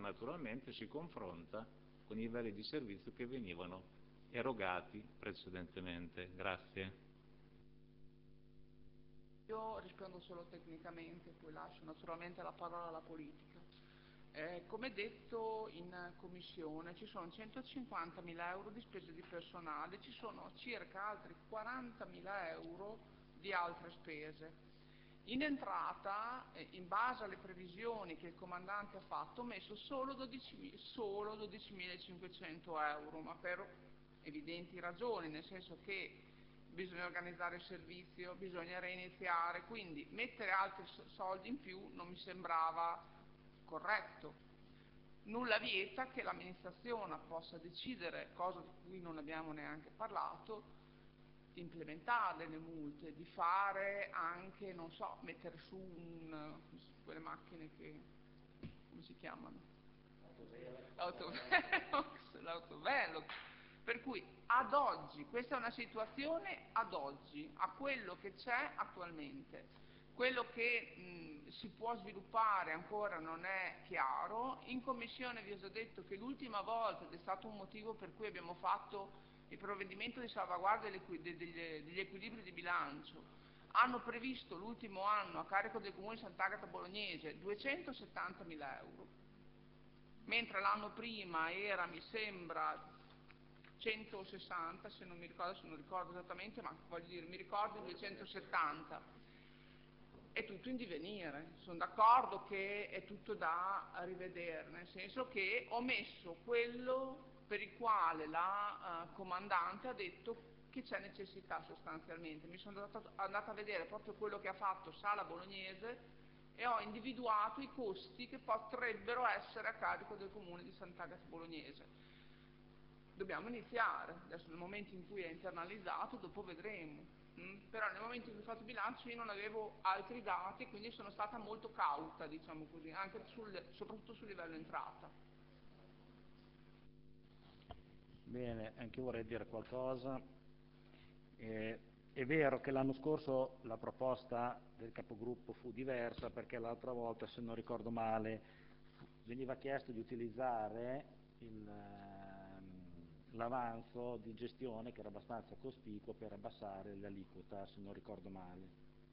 naturalmente si confronta con i livelli di servizio che venivano erogati precedentemente. Grazie. Io rispondo solo tecnicamente, poi lascio naturalmente la parola alla politica. Come detto in commissione ci sono 150.000 euro di spese di personale, ci sono circa altri 40.000 euro di altre spese. In entrata, in base alle previsioni che il comandante ha fatto, ho messo solo 12.500 euro, ma per evidenti ragioni, nel senso che bisogna organizzare il servizio, bisogna reiniziare, quindi mettere altri soldi in più non mi sembrava corretto. Nulla vieta che l'amministrazione possa decidere, cosa di cui non abbiamo neanche parlato, di implementarle le multe, di fare anche, non so, mettere su quelle macchine che, come si chiamano? L'autovelox. Per cui ad oggi, questa è una situazione ad oggi, a quello che c'è attualmente. Quello che si può sviluppare ancora non è chiaro. In commissione vi ho già detto che l'ultima volta, ed è stato un motivo per cui abbiamo fatto il provvedimento di salvaguardia degli equilibri di bilancio, hanno previsto l'ultimo anno a carico del Comune di Sant'Agata Bolognese 270.000 euro, mentre l'anno prima era, mi sembra, 160, se non ricordo esattamente, ma voglio dire, mi ricordo 270. È tutto in divenire, sono d'accordo che è tutto da rivedere, nel senso che ho messo quello per il quale la comandante ha detto che c'è necessità sostanzialmente. Mi sono andata a vedere proprio quello che ha fatto Sala Bolognese e ho individuato i costi che potrebbero essere a carico del Comune di Sant'Agata Bolognese. Dobbiamo iniziare, adesso nel momento in cui è internalizzato, dopo vedremo. Però nel momento in cui ho fatto il bilancio io non avevo altri dati, quindi sono stata molto cauta, diciamo così, anche soprattutto sul livello entrata. Bene, anche io vorrei dire qualcosa. È vero che l'anno scorso la proposta del capogruppo fu diversa, perché l'altra volta, se non ricordo male, veniva chiesto di utilizzare l'avanzo di gestione, che era abbastanza cospicuo, per abbassare l'aliquota, se non ricordo male.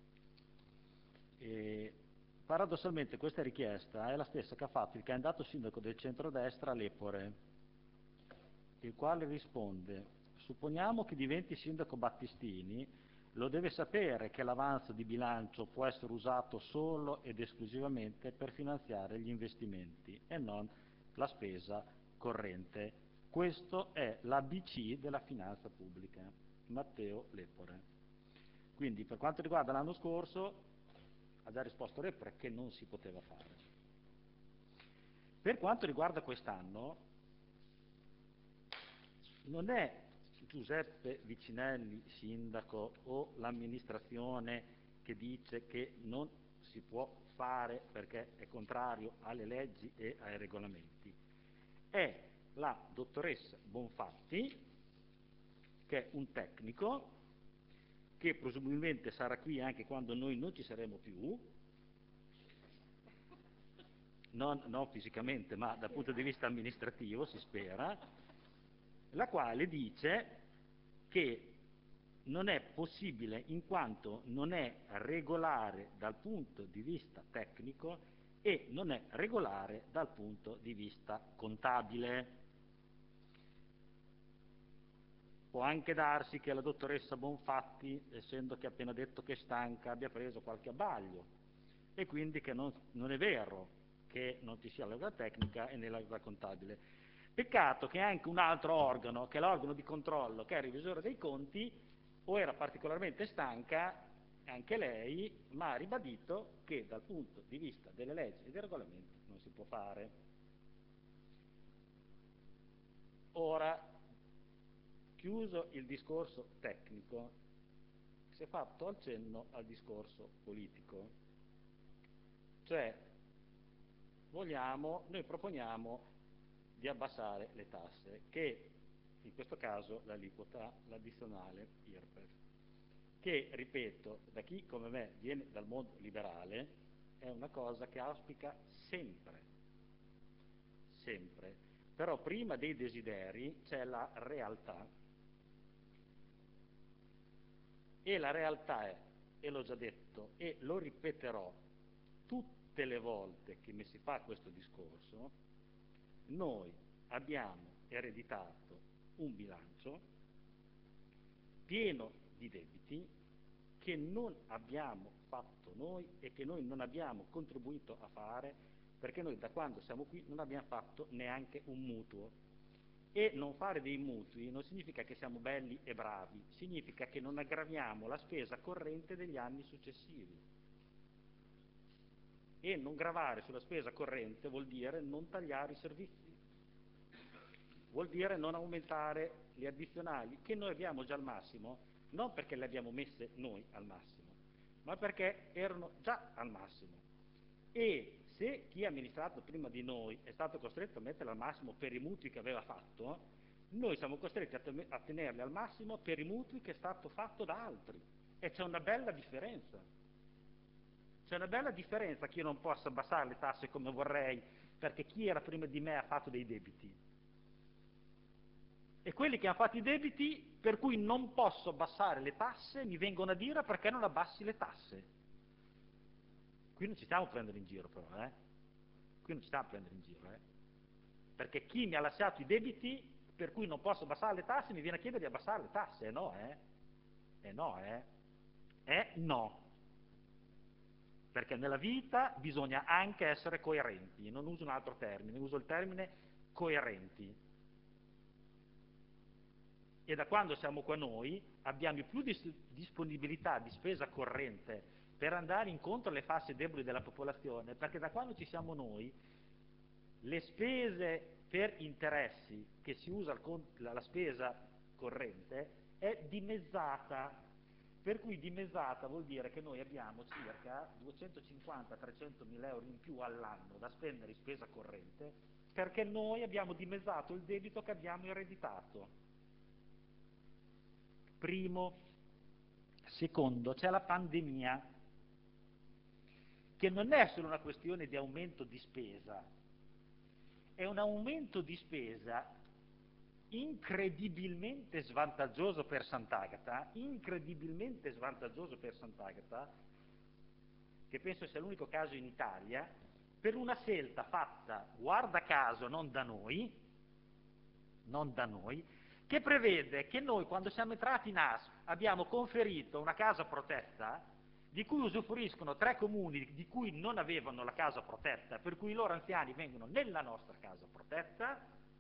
Paradossalmente questa richiesta è la stessa che ha fatto il candidato sindaco del centrodestra Lepore, il quale risponde: supponiamo che diventi sindaco Battistini, lo deve sapere che l'avanzo di bilancio può essere usato solo ed esclusivamente per finanziare gli investimenti e non la spesa corrente. Questo è l'ABC della finanza pubblica. Matteo Lepore. Quindi per quanto riguarda l'anno scorso ha già risposto Lepore che non si poteva fare. Per quanto riguarda quest'anno, non è Giuseppe Vicinelli sindaco o l'amministrazione che dice che non si può fare perché è contrario alle leggi e ai regolamenti. È la dottoressa Bonfatti, che è un tecnico, che presumibilmente sarà qui anche quando noi non ci saremo più, non fisicamente ma dal punto di vista amministrativo, si spera, la quale dice che non è possibile in quanto non è regolare dal punto di vista tecnico e non è regolare dal punto di vista contabile. Può anche darsi che la dottoressa Bonfatti, essendo che ha appena detto che è stanca, abbia preso qualche abbaglio e quindi che non è vero che non ci sia la legge tecnica e nella legge contabile. Peccato che anche un altro organo, che è l'organo di controllo, che è il revisore dei conti, o era particolarmente stanca, anche lei, ma ha ribadito che dal punto di vista delle leggi e dei regolamenti non si può fare. Ora, chiuso il discorso tecnico, si è fatto accenno al discorso politico. Cioè, noi proponiamo di abbassare le tasse, che in questo caso l'aliquota, l'addizionale IRPEF, che, ripeto, da chi come me viene dal mondo liberale, è una cosa che auspica sempre sempre, però prima dei desideri c'è la realtà, e la realtà è, e l'ho già detto e lo ripeterò tutte le volte che mi si fa questo discorso, noi abbiamo ereditato un bilancio pieno di debiti che non abbiamo fatto noi e che noi non abbiamo contribuito a fare, perché noi da quando siamo qui non abbiamo fatto neanche un mutuo. E non fare dei mutui non significa che siamo belli e bravi, significa che non aggraviamo la spesa corrente degli anni successivi. E non gravare sulla spesa corrente vuol dire non tagliare i servizi, vuol dire non aumentare le addizionali, che noi abbiamo già al massimo, non perché le abbiamo messe noi al massimo, ma perché erano già al massimo. E se chi ha amministrato prima di noi è stato costretto a metterle al massimo per i mutui che aveva fatto, noi siamo costretti a tenerle al massimo per i mutui che è stato fatto da altri. E c'è una bella differenza. C'è una bella differenza che io non possa abbassare le tasse come vorrei, perché chi era prima di me ha fatto dei debiti. E quelli che hanno fatto i debiti, per cui non posso abbassare le tasse, mi vengono a dire perché non abbassi le tasse. Qui non ci stiamo a prendere in giro però, Qui non ci stiamo a prendere in giro, Perché chi mi ha lasciato i debiti, per cui non posso abbassare le tasse, mi viene a chiedere di abbassare le tasse, no, no. Perché nella vita bisogna anche essere coerenti, non uso un altro termine, uso il termine coerenti. E da quando siamo qua noi abbiamo più disponibilità di spesa corrente per andare incontro alle fasce deboli della popolazione, perché da quando ci siamo noi le spese per interessi che si usa la spesa corrente è dimezzata, per cui dimezzata vuol dire che noi abbiamo circa 250-300 mila euro in più all'anno da spendere in spesa corrente, perché noi abbiamo dimezzato il debito che abbiamo ereditato. Primo. Secondo, c'è la pandemia, che non è solo una questione di aumento di spesa, è un aumento di spesa incredibilmente svantaggioso per Sant'Agata, che penso sia l'unico caso in Italia, per una scelta fatta, guarda caso, non da noi, che prevede che noi quando siamo entrati in ASP abbiamo conferito una casa protetta di cui usufruiscono 3 comuni di cui non avevano la casa protetta, per cui i loro anziani vengono nella nostra casa protetta,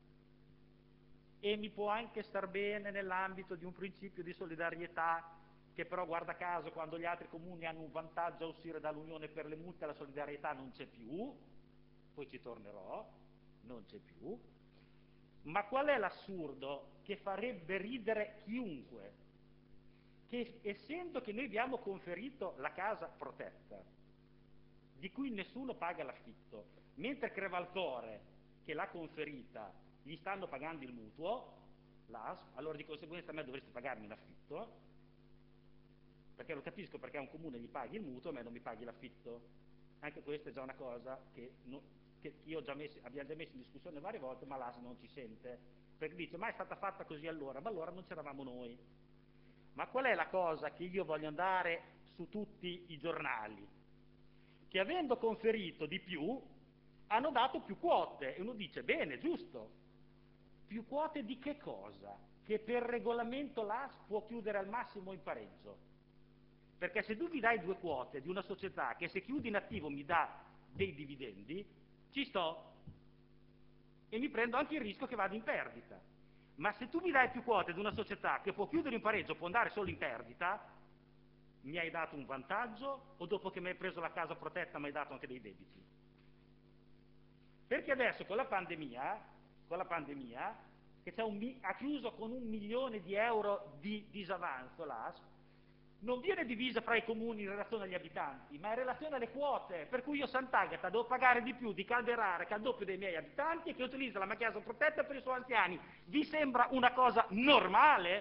e mi può anche star bene nell'ambito di un principio di solidarietà, che però guarda caso quando gli altri comuni hanno un vantaggio a uscire dall'Unione per le multe la solidarietà non c'è più, poi ci tornerò, non c'è più. Ma qual è l'assurdo che farebbe ridere chiunque? Che essendo che noi abbiamo conferito la casa protetta, di cui nessuno paga l'affitto, mentre Crevalcore, che l'ha conferita, gli stanno pagando il mutuo, l'ASP, allora di conseguenza a me dovreste pagarmi l'affitto, perché lo capisco perché a un comune gli paghi il mutuo e a me non mi paghi l'affitto. Anche questa è già una cosa che abbiamo già messo in discussione varie volte, ma l'ASP non ci sente, perché dice ma è stata fatta così allora, ma allora non c'eravamo noi. Ma qual è la cosa che io voglio andare su tutti i giornali? Che avendo conferito di più hanno dato più quote, e uno dice bene, giusto, più quote di che cosa? Che per regolamento l'ASP può chiudere al massimo in pareggio. Perché se tu mi dai 2 quote di una società che se chiude in attivo mi dà dei dividendi, ci sto e mi prendo anche il rischio che vada in perdita. Ma se tu mi dai più quote di una società che può chiudere in pareggio, può andare solo in perdita, mi hai dato un vantaggio o dopo che mi hai preso la casa protetta mi hai dato anche dei debiti? Perché adesso con la pandemia che ha chiuso con 1 milione di euro di disavanzo l'ASP, non viene divisa fra i comuni in relazione agli abitanti, ma in relazione alle quote, per cui io Sant'Agata devo pagare di più di Calderare, che ha il doppio dei miei abitanti e che utilizza la mia casa protetta per i suoi anziani. Vi sembra una cosa normale?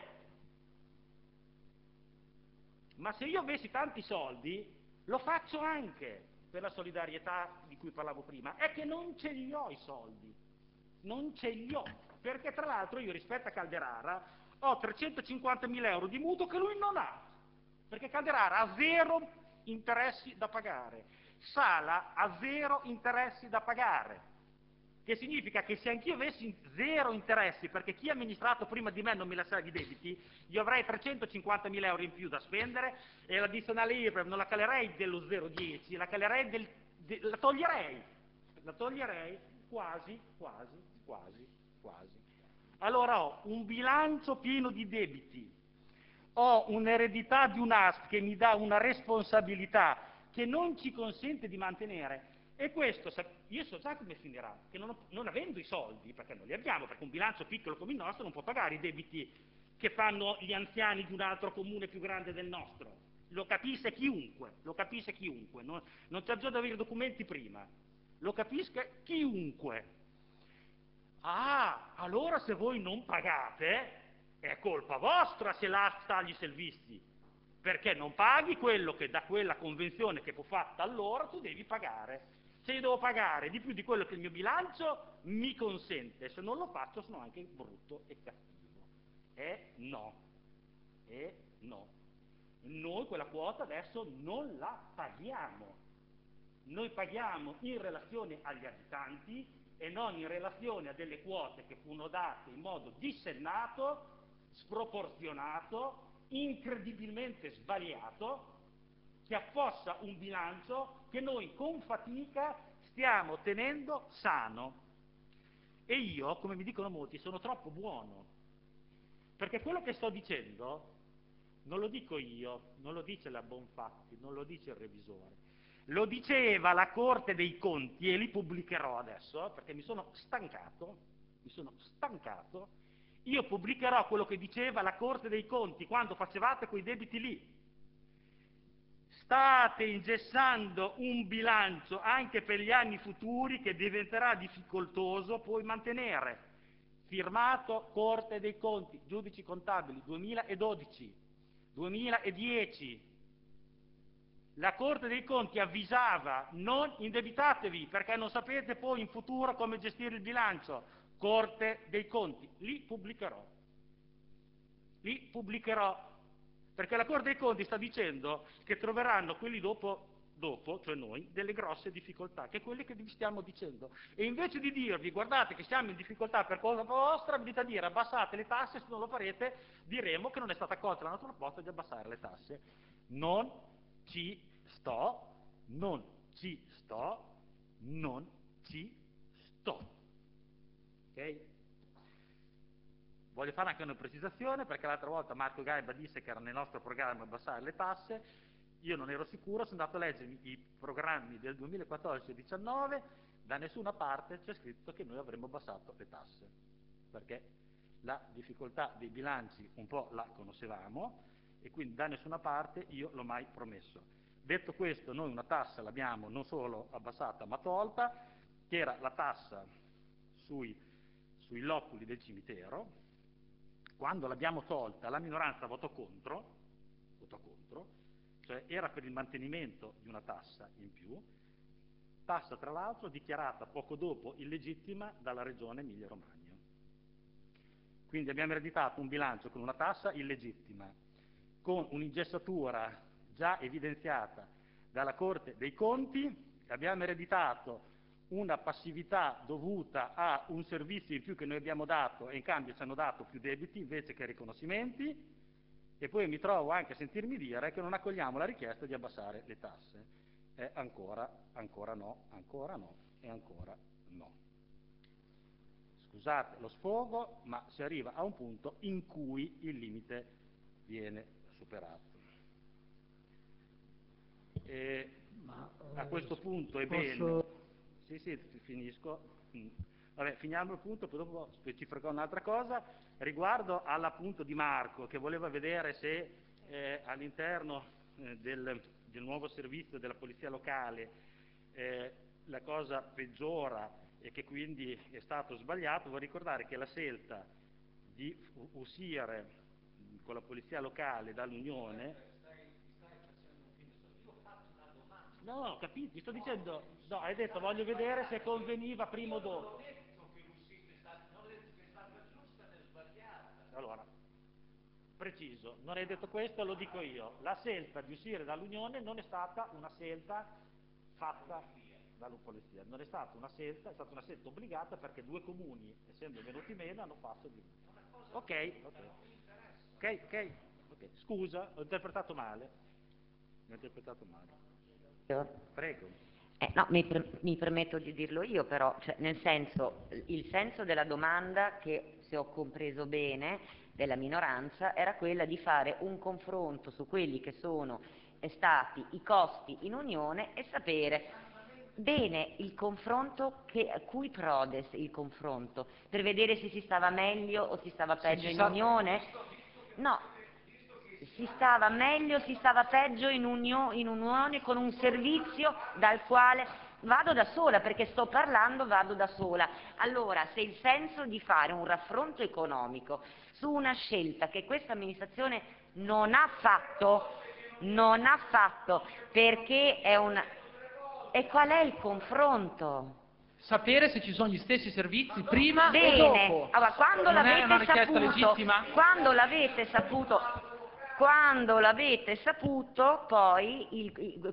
Ma se io avessi tanti soldi, lo faccio anche per la solidarietà di cui parlavo prima, è che non ce li ho i soldi. non ce li ho, perché tra l'altro io rispetto a Calderara ho 350.000 euro di mutuo che lui non ha, perché Calderara ha 0 interessi da pagare, Sala ha 0 interessi da pagare, che significa che se anch'io avessi 0 interessi, perché chi ha amministrato prima di me non me la sa di debiti, io avrei 350.000 euro in più da spendere e l'addizionale IRPEF non la calerei dello 0,10, la calerei la toglierei quasi. Allora ho un bilancio pieno di debiti, ho un'eredità di un'ASP che mi dà una responsabilità che non ci consente di mantenere, e questo io so già come finirà, che non avendo i soldi, perché non li abbiamo, perché un bilancio piccolo come il nostro non può pagare i debiti che fanno gli anziani di un altro comune più grande del nostro, lo capisce chiunque, non c'è bisogno di avere i documenti prima, lo capisca chiunque. Ah, allora se voi non pagate è colpa vostra se l'ASP taglia i servizi, perché non paghi quello che da quella convenzione che fu fatta allora tu devi pagare. Se io devo pagare di più di quello che il mio bilancio mi consente, se non lo faccio sono anche brutto e cattivo. No. Noi quella quota adesso non la paghiamo. Noi paghiamo in relazione agli abitanti e non in relazione a delle quote che furono date in modo dissennato, sproporzionato, incredibilmente sbagliato, che affossa un bilancio che noi con fatica stiamo tenendo sano. E io, come mi dicono molti, sono troppo buono, perché quello che sto dicendo non lo dico io, non lo dice la Bonfatti, non lo dice il revisore, lo diceva la Corte dei Conti, e li pubblicherò adesso, perché mi sono stancato, io pubblicherò quello che diceva la Corte dei Conti quando facevate quei debiti lì. State ingessando un bilancio anche per gli anni futuri che diventerà difficoltoso poi mantenere. Firmato Corte dei Conti, giudici contabili, 2012, 2010. La Corte dei Conti avvisava: non indebitatevi perché non sapete poi in futuro come gestire il bilancio. Corte dei Conti, li pubblicherò, perché la Corte dei Conti sta dicendo che troveranno quelli dopo, cioè noi, delle grosse difficoltà, che è quelle che vi stiamo dicendo. E invece di dirvi: guardate che siamo in difficoltà per cosa vostra, venite a dire abbassate le tasse, se non lo farete diremo che non è stata accolta la nostra proposta di abbassare le tasse. Non ci sto. Ok? Voglio fare anche una precisazione, perché l'altra volta Marco Gaiba disse che era nel nostro programma abbassare le tasse. Io non ero sicuro, sono andato a leggere i programmi del 2014 e 2019, da nessuna parte c'è scritto che noi avremmo abbassato le tasse, perché la difficoltà dei bilanci un po' la conoscevamo e quindi da nessuna parte io l'ho mai promesso. Detto questo, noi una tassa l'abbiamo non solo abbassata ma tolta, che era la tassa sui loculi del cimitero. Quando l'abbiamo tolta la minoranza votò contro, cioè era per il mantenimento di una tassa in più, tassa tra l'altro dichiarata poco dopo illegittima dalla regione Emilia-Romagna. Quindi abbiamo ereditato un bilancio con una tassa illegittima, con un'ingessatura già evidenziata dalla Corte dei Conti, abbiamo ereditato una passività dovuta a un servizio in più che noi abbiamo dato e in cambio ci hanno dato più debiti invece che riconoscimenti, e poi mi trovo anche a sentirmi dire che non accogliamo la richiesta di abbassare le tasse. Ancora no. Scusate lo sfogo, ma si arriva a un punto in cui il limite viene superato. A questo punto è bene... Sì, finisco. Vabbè, finiamo il punto, poi dopo specificherò un'altra cosa. Riguardo all'appunto di Marco, che voleva vedere se all'interno del nuovo servizio della polizia locale la cosa peggiora e che quindi è stato sbagliato, vorrei ricordare che la scelta di uscire con la polizia locale dall'Unione... No, ho capito, sto dicendo, no, hai detto voglio vedere se conveniva prima o dopo. preciso, non hai detto questo, lo dico io. La scelta di uscire dall'Unione non è stata una scelta fatta dalla polizia, non è stata una scelta, è stata una scelta obbligata perché 2 comuni, essendo venuti meno, hanno fatto di meno. Ok, scusa, ho interpretato male. Prego. No, mi permetto di dirlo io però, cioè, nel senso, il senso della domanda, che se ho compreso bene, della minoranza, era quella di fare un confronto su quelli che sono stati i costi in Unione e sapere bene il confronto, cui prodesse il confronto, per vedere se si stava meglio o si stava peggio in Unione? No. Si stava meglio, si stava peggio in unione con un servizio dal quale vado da sola, perché sto parlando, vado da sola. Allora, se il senso di fare un raffronto economico su una scelta che questa amministrazione non ha fatto, perché è una... E qual è il confronto? Sapere se ci sono gli stessi servizi prima Bene. e dopo. Allora, quando non è una l'avete richiesta saputo, legittima? quando l'avete saputo, poi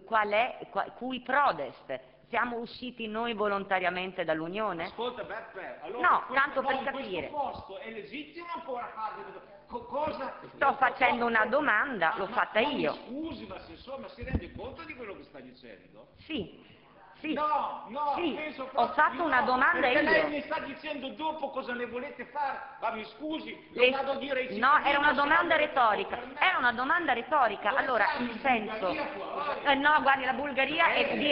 cui prodest? Siamo usciti noi volontariamente dall'Unione? Ascolta Beppe, allora No, tanto per capire. questo posto è legittimo ancora farlo? Cosa? Sto facendo una domanda, l'ho fatta io. Scusi, ma se insomma si rende conto di quello che sta dicendo? Sì. No, sì, penso ho fatto una domanda perché io. lei mi sta dicendo dopo cosa ne volete fare, ma mi scusi, vado a dire ai No, cittadini, era una domanda se retorica, era una domanda retorica, Dove allora stai, il in senso... Bulgaria, no, guardi, la Bulgaria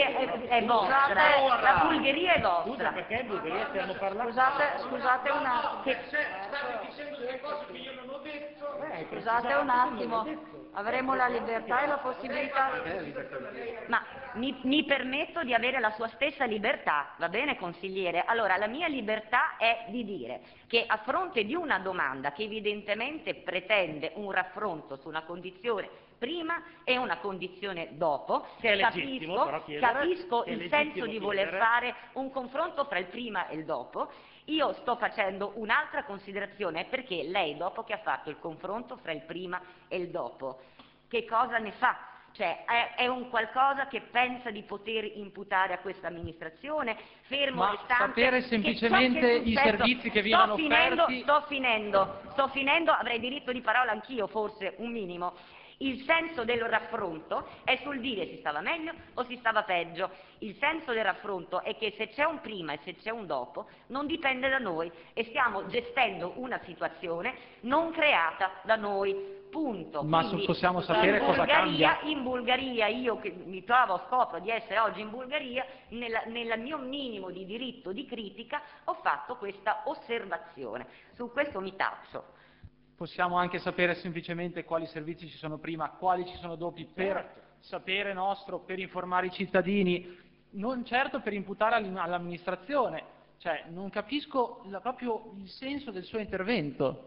è vostra, la Bulgaria è Scusa, vostra. perché in Bulgaria stiamo parlando? Scusate un attimo. state dicendo delle cose che io non ho detto. Scusate un attimo, avremo la libertà e la possibilità... Ma mi permetto di avere la sua stessa libertà, va bene consigliere? Allora, la mia libertà è di dire che a fronte di una domanda che evidentemente pretende un raffronto su una condizione prima e una condizione dopo, Che è legittimo, però chiedere, capisco è il legittimo senso di voler chiedere. fare un confronto fra il prima e il dopo. Io sto facendo un'altra considerazione, perché lei, dopo che ha fatto il confronto fra il prima e il dopo, che cosa ne fa? Cioè, è un qualcosa che pensa di poter imputare a questa amministrazione, fermo Ma restante... sapere semplicemente i servizi che vengono offerti... Sto finendo, avrei diritto di parola anch'io, forse, un minimo. Il senso del raffronto è sul dire si stava meglio o si stava peggio. Il senso del raffronto è che se c'è un prima e se c'è un dopo non dipende da noi e stiamo gestendo una situazione non creata da noi. Punto. Ma Quindi, possiamo sapere cosa cambia? In Bulgaria, io che mi scopro di essere oggi in Bulgaria, nel mio minimo di diritto di critica ho fatto questa osservazione. Su questo mi taccio. Possiamo anche sapere semplicemente quali servizi ci sono prima, quali ci sono dopo, per sapere per informare i cittadini, non certo per imputare all'amministrazione. Cioè, non capisco proprio il senso del suo intervento.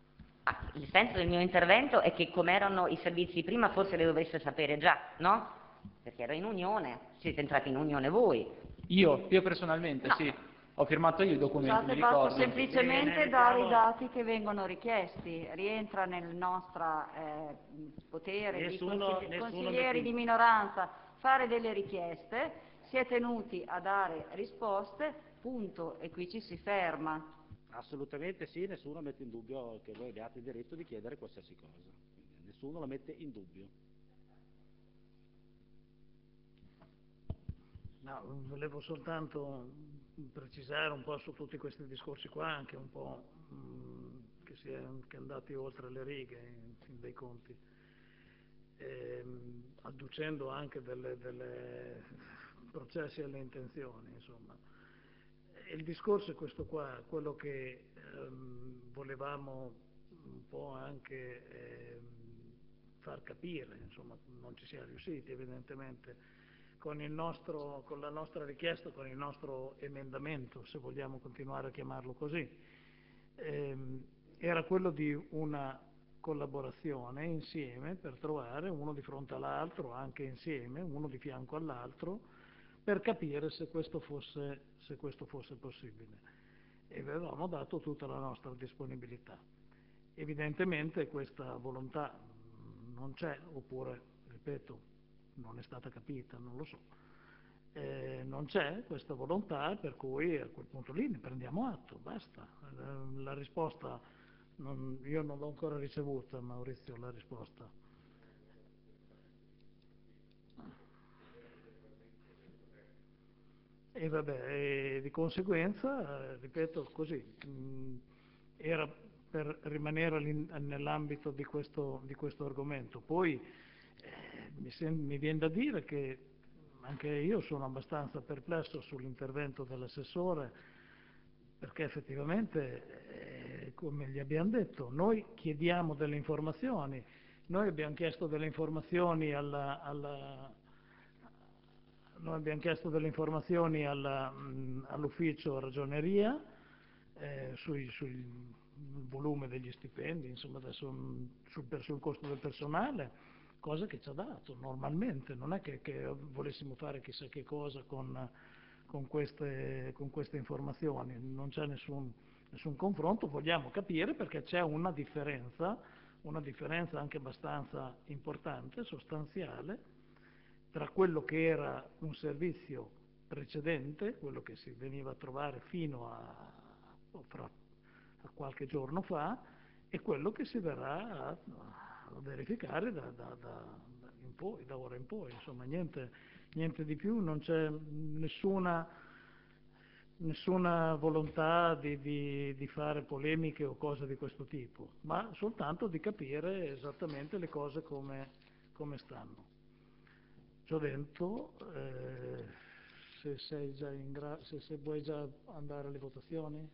Il senso del mio intervento è che come erano i servizi prima forse le dovreste sapere già, no? Perché ero in Unione, siete entrati in Unione voi. Io personalmente, No. sì. Ho firmato io i documenti, Scusate, mi basta ricordo. semplicemente dare i dati che vengono richiesti, rientra nel nostro potere di consiglieri di minoranza fare delle richieste, si è tenuti a dare risposte, punto, e qui ci si ferma. Assolutamente sì, nessuno mette in dubbio che voi abbiate il diritto di chiedere qualsiasi cosa, nessuno lo mette in dubbio. No, volevo soltanto precisare un po' su tutti questi discorsi qua, anche un po' che si è anche andati oltre le righe in fin dei conti, adducendo anche delle processi alle intenzioni, insomma. Il discorso è questo qua, quello che volevamo un po' anche far capire, insomma, non ci siamo riusciti evidentemente con la nostra richiesta, con il nostro emendamento, se vogliamo continuare a chiamarlo così, era quello di una collaborazione insieme per trovare uno di fronte all'altro, anche insieme, uno di fianco all'altro, per capire se questo fosse possibile. E avevamo dato tutta la nostra disponibilità. Evidentemente questa volontà non c'è, oppure, ripeto, non è stata capita, non lo so. Non c'è questa volontà, per cui a quel punto lì ne prendiamo atto, basta. La risposta, io non l'ho ancora ricevuta, Maurizio, la risposta. E vabbè, di conseguenza, ripeto così, era per rimanere nell'ambito di questo argomento. Poi mi viene da dire che anche io sono abbastanza perplesso sull'intervento dell'assessore, perché effettivamente, come gli abbiamo detto, noi chiediamo delle informazioni, noi abbiamo chiesto delle informazioni all'ufficio ragioneria sul volume degli stipendi, insomma, adesso sul costo del personale, cosa che ci ha dato normalmente, non è che volessimo fare chissà che cosa con queste informazioni, non c'è nessun confronto, vogliamo capire perché c'è una differenza anche abbastanza importante, sostanziale, tra quello che era un servizio precedente, quello che si veniva a trovare fino a qualche giorno fa, e quello che si verrà a verificare da ora in poi, insomma, niente di più, non c'è nessuna volontà di fare polemiche o cose di questo tipo, ma soltanto di capire esattamente le cose come stanno. Ciò detto, se vuoi già andare alle votazioni?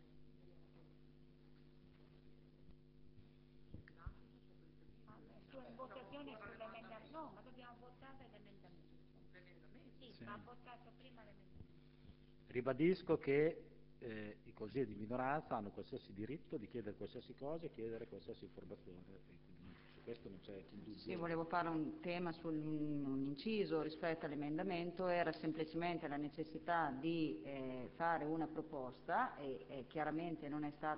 No, ma dobbiamo votare l'emendamento. Sì, va votato prima l'emendamento. Ribadisco che i consigli di minoranza hanno qualsiasi diritto di chiedere qualsiasi cosa e chiedere qualsiasi informazione. Su questo non c'è dubbio. Sì, volevo fare un tema un inciso rispetto all'emendamento, era semplicemente la necessità di fare una proposta e chiaramente non è stata